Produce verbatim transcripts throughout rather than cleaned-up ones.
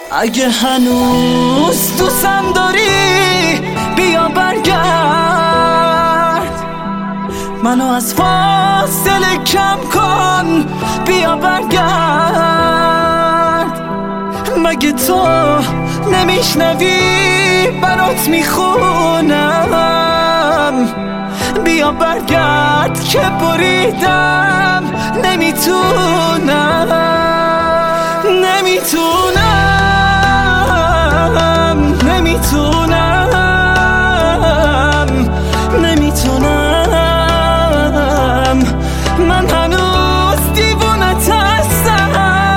اگه هنوز دوستم داری بیا برگرد، منو از فاصله کم کن بیا برگرد. مگه تو نمیشنوی برات میخونم، بیا برگرد که بریدم نمیتونم نمیتونم نمیتونم نمیتونم من هنوز دیوونت هستم.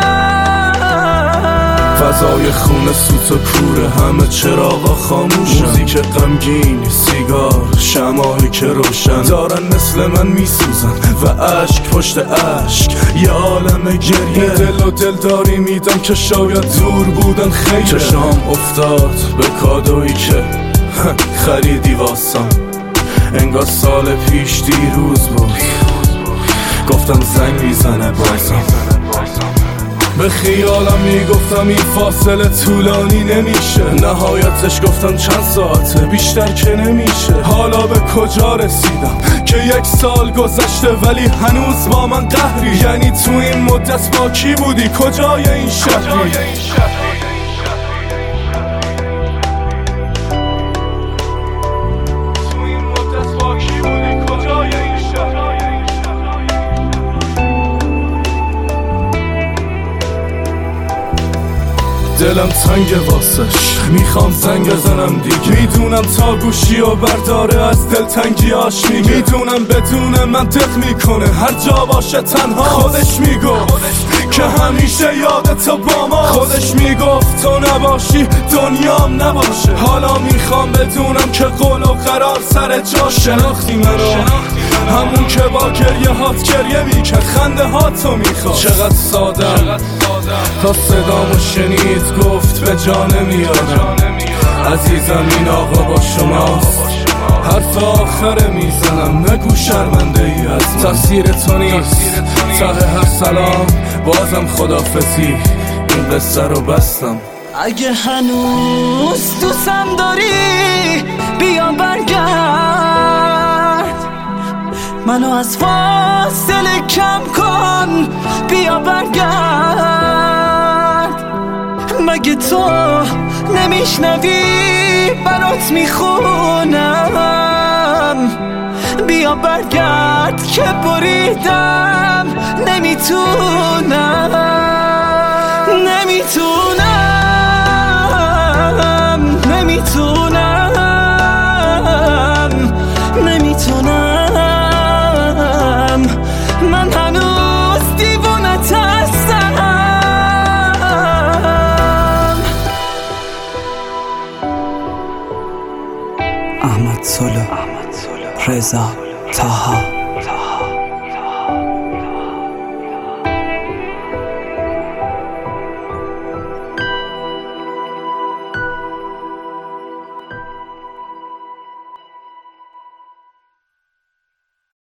فضای خونه سوت و کوره، همه چراغا خاموشن، موزیک غمگین، سیگار، شمعی که روشن دارن مثل من میسوزن و اشک پشت اشک یه عالم گریه. دل و دل داری میدم که شاید دور بودن خیلی. چشام افتاد به کادویی که خریدی واسم، انگار سال پیش دیروز بود، گفتم زنگ میزنه بازم. به خیالم میگفتم این فاصله طولانی نمیشه، نهایتش گفتم چند ساعته، بیشتر که نمیشه. حالا به کجا رسیدم که یک سال گذشته ولی هنوز با من قهری؟ یعنی تو این مدت با کی بودی؟ کجای این شهری؟ دلم تنگ واسش، میخوام زنگ بزنم دیگه. میدونم تا گوشی و برداره از دل تنگیاش میگه، میدونم بدون منطق میکنه هر جا باشه تنها. خودش میگفت که همیشه یادت با ما، خودش میگفت تو نباشی دنیام نباشه. حالا میخوام بدونم که قول و قرار سر جا. شناختی منو همون که با گریه هات گریه میکرد، خنده هاتو میخواد. چقدر سادم تا صدامو شنید گفت به جا نمیارم عزیزم این آقا با شماست. حرف آخره میزنم نگو شرمنده ای از من، تقصیر تو نیست ته هر سلام بازم خدافزی، این قصه رو بستم. اگه هنوز دوستم داری بیا برگرد، منو از فاصله کم کن بیا برگرد. مگه تو نمیشنوی برات میخونم، بیا برگرد که بریدم نمیتونم نمیتونم نمیتونم نمیتونم من هنوز دیوونت هستم. احمد سلو، رضا طه.